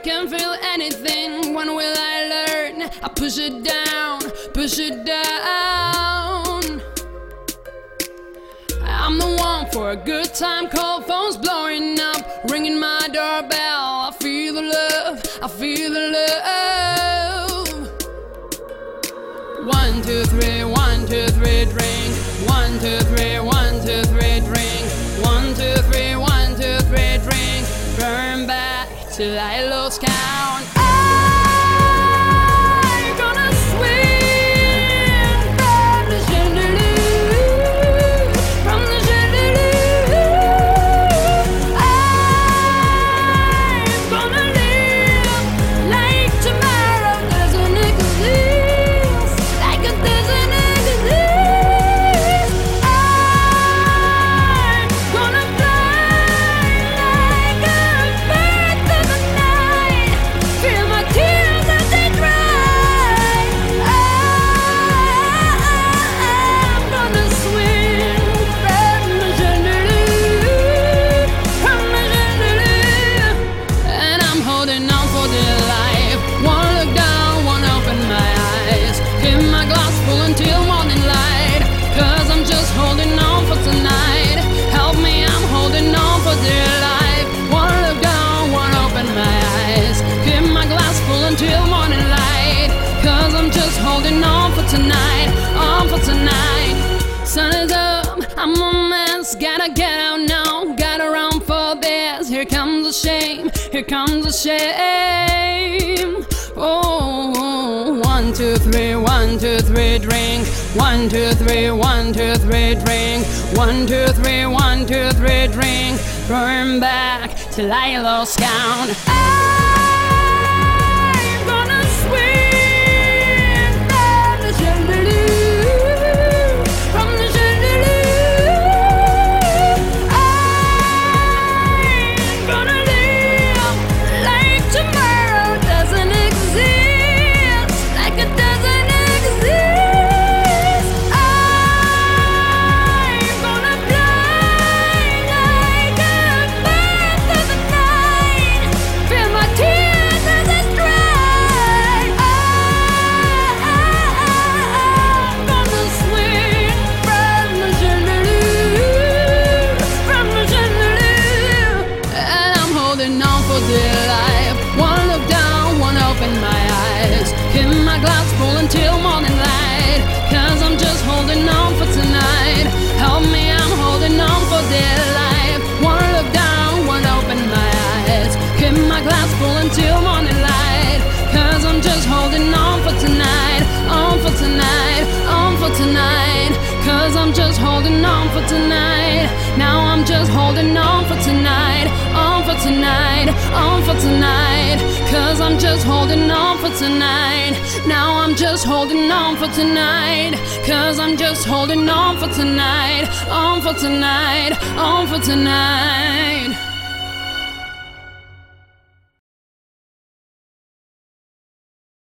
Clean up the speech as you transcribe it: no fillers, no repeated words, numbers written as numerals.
can't feel anything. When will I learn? I push it down, push it down. I'm the one for a good time, call phones blowing up, ringing my doorbell. I feel the love, I feel the love. 1, 2, 3, 1, 2, 3, drink. 1, 2, 3, 1, 2, 3, drink. 1, 2, 3, 1, 2, 3, drink. Burn back till I lose count. I'm gonna swing from the chandelier, from the chandelier. I'm gonna live like tomorrow doesn't exist, like it doesn't exist. I'm gonna fly like a bird through the night, feel my tears as they dry. I'm gonna swing from the chandelier, from the chandelier. And I'm holding on for dear life. One look down, one open my eyes. Keep my glass full until morning light, 'cause I'm just holding on for tonight. Help me, I'm holding on for dear life. One look down, one open my eyes. Keep my glass full until morning light, 'cause I'm just holding on for tonight, on for tonight. Sun is up, I'm a mess, gotta get out now, gotta run for this. Here comes the shame, here comes the shame. Oh, 1, 2, 3, 1, 2, 3, drink. 1, 2, 3, 1, 2, 3, drink. 1, 2, 3, 1, 2, 3, drink. Burn back till I lose count. I'm gonna swing from the chandelier, from the chandelier. I'm gonna live like tomorrow doesn't exist, like it doesn't exist. I'm gonna fly like a bird through the night, feel my tears as they dry. I'm gonna swing from the chandelier, from the chandelier. And I'm holding on for dear life. One look down, one open my eyes. Keep my glass full until morning light, 'cause I'm just holding on for tonight. Help me, I'm holding on for dear life. One look down, one open my eyes. Keep my glass full until morning light, 'cause I'm just holding on for tonight, on for tonight, on for tonight. 'Cause I'm just holding on for tonight. Now I'm just holding on for tonight, on for tonight, on for tonight. 'Cause I'm just holding on for tonight. Now I'm just holding on for tonight. 'Cause I'm just holding on for tonight, on for tonight, on for tonight.